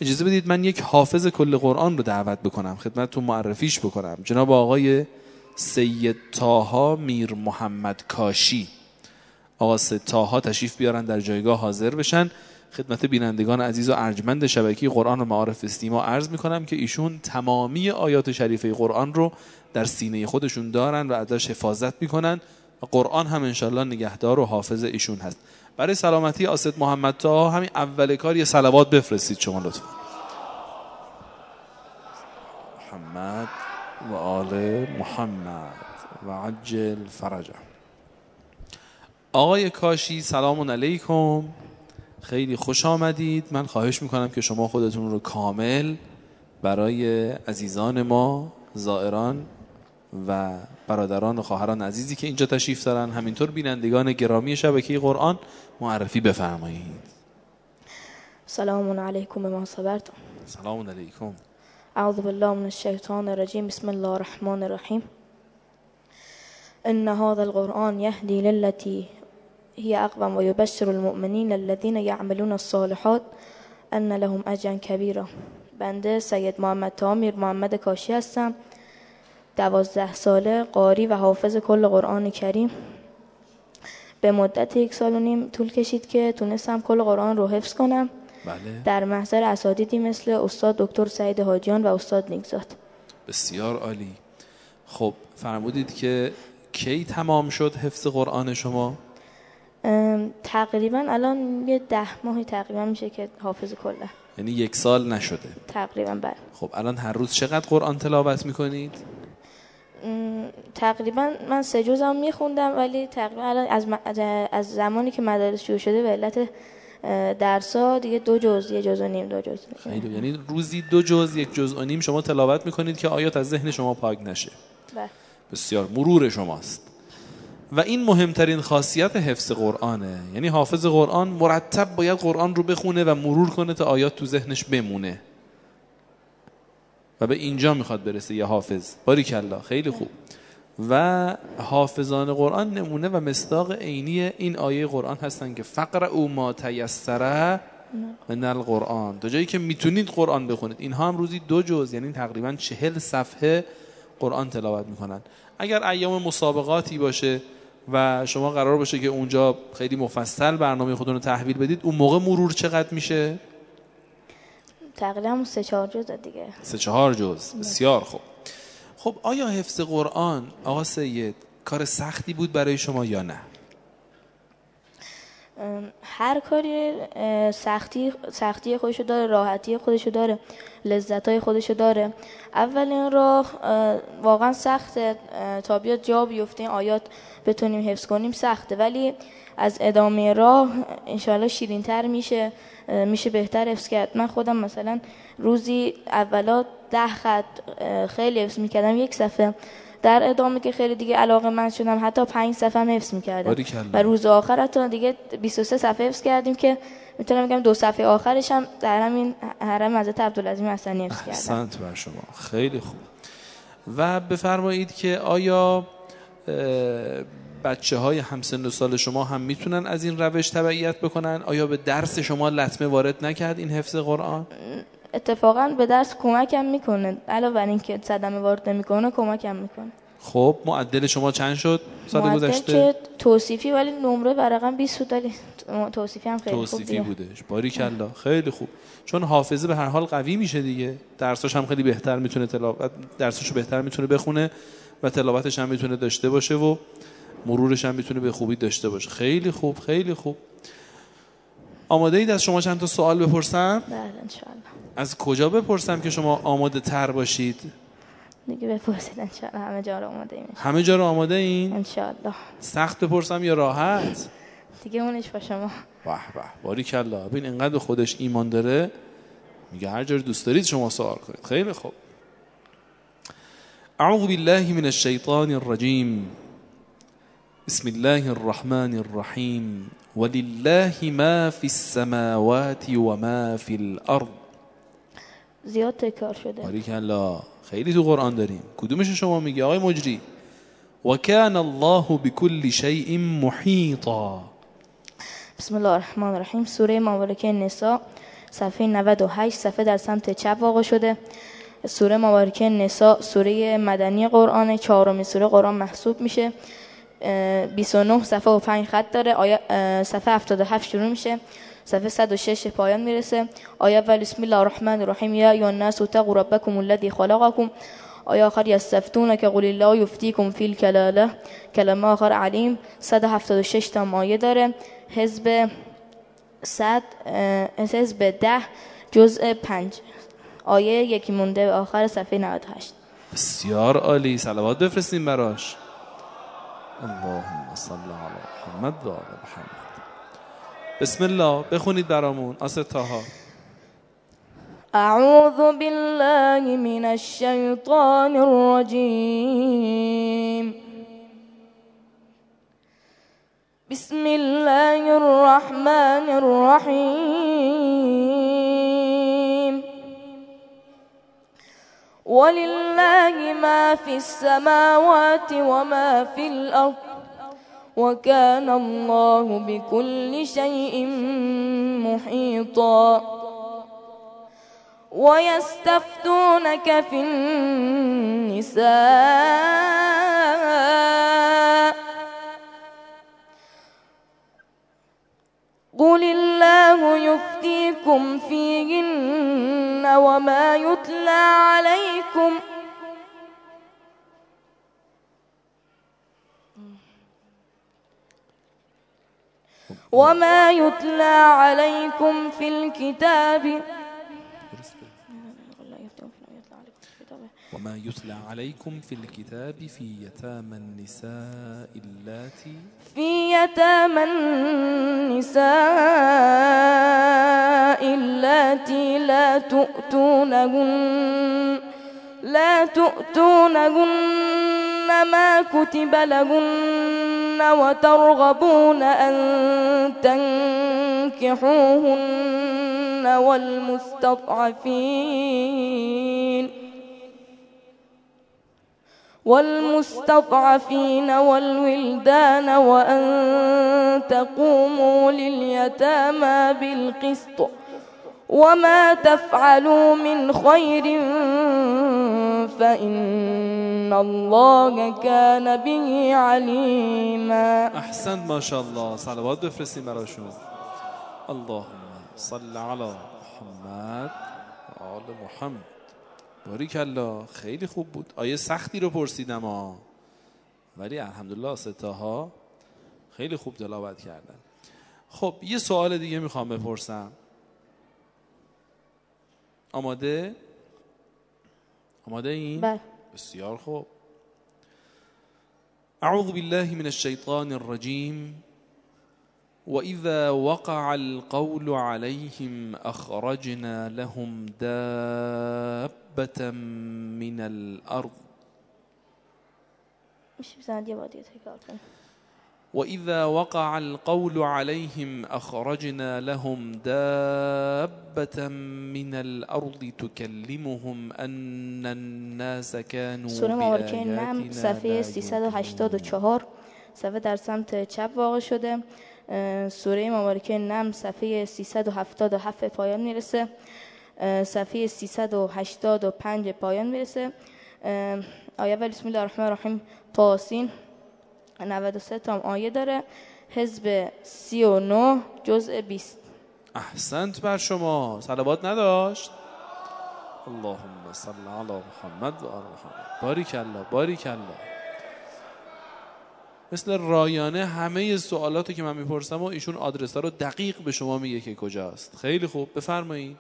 اجازه بدید من یک حافظ کل قرآن رو دعوت بکنم خدمتتون معرفیش بکنم. جناب آقای سید طاها میر محمد کاشی. آقا سید طاها تشریف بیارن در جایگاه حاضر بشن. خدمت بینندگان عزیز و ارجمند شبکه قرآن و معارف استیما عرض میکنم که ایشون تمامی آیات شریفه قرآن رو در سینه خودشون دارن و ازش حفاظت میکنن و قرآن هم انشالله نگهدار و حافظ ایشون هست. برای سلامتی آسد محمد طاها همین اول کار یه صلوات بفرستید شما لطفا. محمد و آل محمد و عجل فرجه. آقای کاشی سلام علیکم، خیلی خوش آمدید. من خواهش میکنم که شما خودتون رو کامل برای عزیزان ما، زائران و برادران و خواهران عزیزی که اینجا تشریف دارن، همینطور بینندگان گرامی شبکه قرآن معرفی بفرمایید. سلام علیکم ما صبرتم. سلام علیکم. اعوذ بالله من الشیطان الرجیم. بسم الله الرحمن الرحیم. ان هذا القرآن يهدي للتي هي اقوم ويبشر المؤمنين الذين يعملون الصالحات ان لهم اجرا كبيرا. بنده سید محمد طاها میر محمد کاشی هستم. 12 ساله قاری و حافظ کل قرآن کریم. به مدت 1 سال و نیم طول کشید که تونستم کل قرآن رو حفظ کنم. بله. در محضر اساتیدی مثل استاد دکتر سعید حاجیان و استاد نیکزاد. بسیار عالی. خب فرمودید که کی تمام شد حفظ قرآن شما؟ تقریبا الان یه 10 ماهی تقریبا میشه که حافظ کله. یعنی 1 سال نشده تقریبا. بله. خب الان هر روز چقدر قرآن تلاوت میکنید؟ تقریبا من 3 جزم میخوندم، ولی تقریبا الان از زمانی که مدارس شروع شده به علت درسا دیگه 2 جز، 1 جز و نیم، 2 جز. خیلی. یعنی روزی 2 جز، 1 جز و نیم شما تلاوت میکنید که آیات از ذهن شما پاک نشه. بله. بسیار. مرور شماست و این مهمترین خاصیت حفظ قرآنه. یعنی حافظ قرآن مرتب باید قرآن رو بخونه و مرور کنه تا آیات تو ذهنش بمونه و به اینجا میخواد برسه یه حافظ. باریکالله، خیلی خوب. و حافظان قرآن نمونه و مصداق عینی این آیه قرآن هستن که فقرؤا ما تیسر من القرآن. تا جایی که میتونید قرآن بخونید. اینها هم روزی 2 جز، یعنی تقریبا 40 صفحه قرآن تلاوت میکنن. اگر ایام مسابقاتی باشه و شما قرار باشه که اونجا خیلی مفصل برنامه خودتون رو تحویل بدید، اون موقع مرور چقدر میشه؟ تقریبا 3-4 جز دیگه. 3-4 جز. بسیار خوب. خب آیا حفظ قرآن آقا سید کار سختی بود برای شما یا نه؟ هر کاری سختی خودشو داره، راحتی خودشو داره، لذتای خودشو داره. اولین راه واقعا سخته تا بیاد جا بیفته این آیات بتونیم حفظ کنیم، سخته، ولی از ادامه راه انشاءالله شیرین‌تر میشه بهتر حفظ کرد. من خودم مثلا روزی اولا 10 خط خیلی حفظ میکردم، 1 صفحه. در ادامه که خیلی دیگه علاقه من شدم حتی 5 صفحه هم حفظ میکردم و روز آخر حتی دیگه 23 صفحه حفظ کردیم که میتونم بگم 2 صفحه آخرش هم در همین حرم حضرت عبدالعظیم حسنی حفظ کردم. احسنت بر شما، خیلی خوب. و بفرمایید که آیا بچه های همسن و سال شما هم میتونن از این روش تبعیت بکنن؟ آیا به درس شما لطمه وارد نکرد این حفظ قرآن؟ اتفاقا به درس کمکم میکنه، علاوه بر اینکه صدمه وارد نمیکنه کمکم میکنه. خب معدل شما چند شد سال گذشته؟ معدل که توصیفی، ولی نمره و رقم 20 بود، ولی توصیفی هم خیلی خوب توصیفی بودش. باریکالله، خیلی خوب. چون حافظه به هر حال قوی میشه دیگه، درسش هم خیلی بهتر میتونه درسشو بهتر میتونه بخونه و تلاوتش هم میتونه داشته باشه و مرورش هم میتونه به خوبی داشته باشه. خیلی خوب، خیلی خوب. آماده اید از شما چند تا سوال بپرسم؟ بله انشاءالله. از کجا بپرسم که شما آماده تر باشید؟ دیگه بپرسید انشاءالله. همه جا رو آماده ایم. همه جا رو آماده این؟ انشاءالله. سخت بپرسم یا راحت؟ دیگه اونش با شما. به به، باریکالله. ببین اینقدر خودش ایمان داره، میگه هر جا دوست دارید شما سوال کنید. خیلی خوب. اعوذ بالله من الشیطان الرجیم. بسم الله الرحمن الرحیم. ولله ما فی السماوات و ما فی الارض. زیاد تکرار شده. باریکالله، خیلی تو قرآن داریم. کدومش شما میگی آقای مجری؟ و کان الله بكل شیء محیطا. بسم الله الرحمن الرحیم. سوره مبارکه نساء صفحه 98 صفحه در سمت چپ واقع شده. سوره مبارکه نساء سوره مدنی قرآن، 4مین سوره قرآن محسوب میشه. 29 صفحه و 5 خط داره. صفحه 77 شروع میشه، صفحه 106 پایان میرسه. آیه اول بسم الله الرحمن الرحیم یا ایها الناس اتقوا ربکم الذی خلقکم. آیه آخر یستفتونک قل الله یفتیکم فی الکلاله. کلمه آخر علیم. 176 تا آیه داره. حزب 10 جزء 5 آیه یکی مونده به آخر صفحه 98. بسیار عالی، صلوات بفرستیم براش. اللهم صل علی محمد و آل محمد. بسم الله بخونید برامون آسه طاها. اعوذ بالله من الشیطان الرجیم. بسم الله الرحمن الرحیم. ولله ما في السماوات وما في الأرض وكان الله بكل شيء محيطا. ويستفتونك في النساء قل الله يفتيكم فيهن وما يتلى عليكم في الكتاب وما يتلى عليكم في الكتاب في يتامى النساء اللاتي لا تؤتونهن ما كتب لهن وترغبون أن تنكحوهن والمستضعفين والولدان وأن تقوموا لليتامى بالقسط وما تفعلوا من خير فإن الله كان به عليما. احسن ما شاء الله، صلوات بفرستیم براشون. اللهم صل علی محمد و آل محمد. باریک الله، خیلی خوب بود. آیه سختی رو پرسیدم ولی الحمدلله ستاها خیلی خوب تلاوت کردن. خب یه سوال دیگه میخوام بپرسم. آماده این؟ بله. بسیار خوب. اعوذ بالله من الشیطان الرجیم. وإذا وقع القول عليهم أخرجنا لهم دابة من الأرض. وإذا وقع القول عليهم أخرجنا لهم دابة من الأرض تكلمهم أن الناس كانوا سوره مبارکه نمل صفحه 384 صفحه در سمت چپ واقع شده. سوره مبارکه نمل صفحه 377 پایان میرسه. صفحه 385 پایان میرسه. آیه اول بسم الله الرحمن الرحیم طاسین 93 تا آیه داره. حزب 39 جزء 20. احسنت بر شما، صلوات نداشت. اللهم صل علی محمد و آل محمد. باریک الله، باریک الله. مثل رایانه همه سوالاتو که من میپرسم و ایشون آدرس ها رو دقیق به شما میگه که کجاست. خیلی خوب، بفرمایید.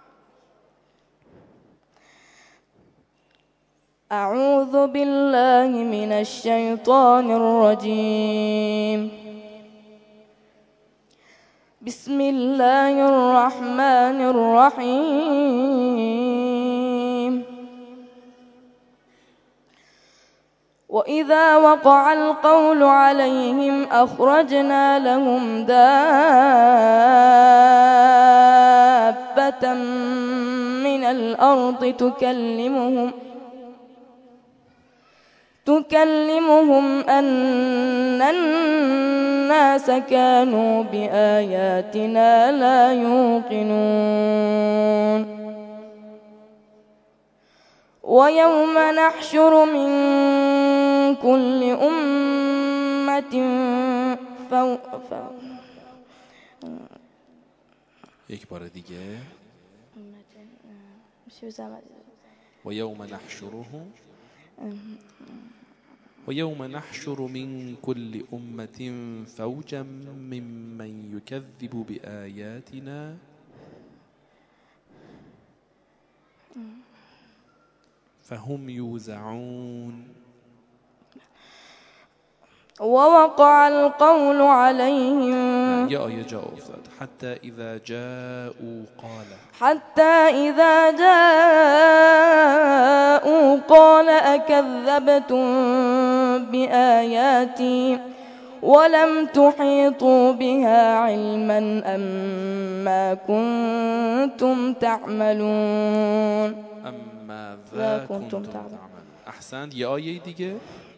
اعوذ بالله من الشیطان الرجیم. بسم الله الرحمن الرحیم. وإذا وقع القول عليهم أخرجنا لهم دابة تكلمهم أن الناس كانوا بآياتنا لا يوقنون ويوم نحشر من كل أمة یک بار دیگه ويوم نحشر من كل أمة فوجا ممن يكذب بآياتنا فهم يوزعون ووقع القول عليهم يا آية جاء أفتاد حتى إذا جاءوا قال أكذبتم بآياتي ولم تحيطوا بها علما أم ما كنتم تعملون ماذا كنتم تعملون. أحسنت. يا آية دیگه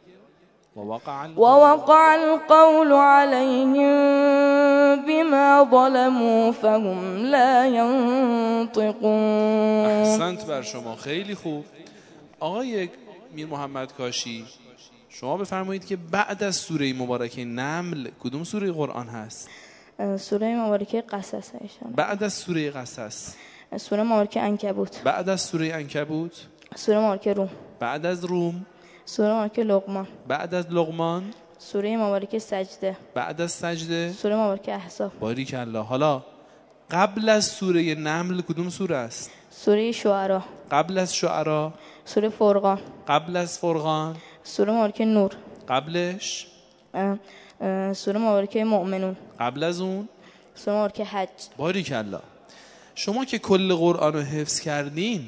ووقع القول عليهم بما ظلموا فهم لا ينطقون. احسنت بر شما، خیلی خوب. آقای میر محمد کاشی شما بفرمایید که بعد از سوره مبارکه نمل کدوم سوره قرآن هست؟ سوره مبارکه قصص. بعد از سوره قصص سوره مبارکه عنکبوت. بعد از سوره عنکبوت سوره مبارکه روم. بعد از روم سوره مبارکه لقمان. بعد از لقمان سوره مبارکه سجده. بعد از سجده سوره مبارکه احزاب. باریکالله. حالا قبل از سوره نمل کدوم سوره است؟ سوره شعرا. قبل از شعرا سوره فرقان. قبل از فرقان سوره مبارکه نور. قبلش سوره مبارکه مؤمنون. قبل از اون سوره مبارکه حج. باریکالله. شما که کل قرآن رو حفظ کردین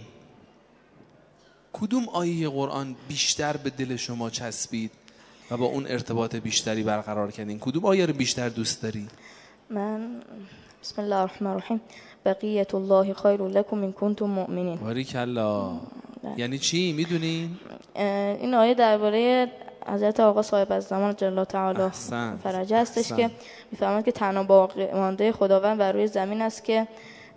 کدوم آیه قرآن بیشتر به دل شما چسبید و با اون ارتباط بیشتری برقرار کردین؟ کدوم آیه رو بیشتر دوست داری؟ من بسم الله الرحمن الرحیم بقیت الله خیر لکم ان کنتم مؤمنین. باریکالله. یعنی چی میدونین؟ این آیه درباره حضرت آقا صاحب الزمان جل تعالی فرجه هستش که میفهمند که تنها باقی مانده خداوند بر روی زمین است که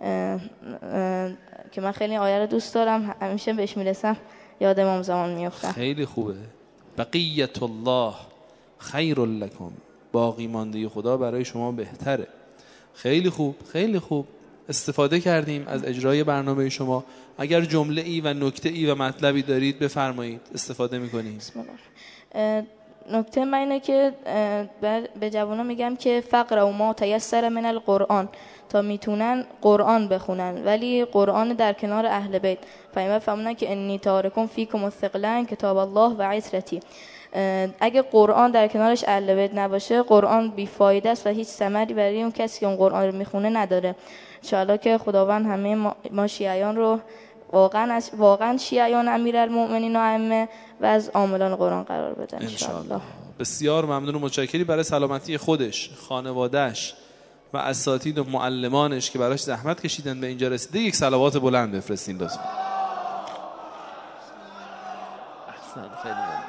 من خیلی آیه رو دوست دارم، همیشه بهش میرسم یاد امام زمان میافتم. خیلی خوبه. بقیت الله خیر لکم، باقی مانده خدا برای شما بهتره. خیلی خوب، خیلی خوب. استفاده کردیم از اجرای برنامه شما. اگر جمله ای و نکته ای و مطلبی دارید بفرمایید، استفاده میکنیم. بسم الله. نکته من اینه که به جوانان میگم که فقر و ما تیسر من القرآن، تا میتونن قرآن بخونن، ولی قرآن در کنار اهل بیت. فایما فهمونن که انی تارکم فیکم الثقلین کتاب الله و عترتی. اگه قرآن در کنارش اهل بیت نباشه قرآن بیفایده است و هیچ ثمری برای اون کسی که اون قرآن رو میخونه نداره. انشاءالله که خداوند همه ما شیعیان رو واقعا شیعیان امیرالمؤمنین و ائمه و از عاملان قرآن قرار بده انشاءالله. بسیار ممنون و متشکرم برای سلامتی خودش، خانواده‌اش و اساتید و معلمانش که براش زحمت کشیدن به اینجا رسیده. یک صلوات بلند بفرستین لطفا. احسن. خیلی ممنون.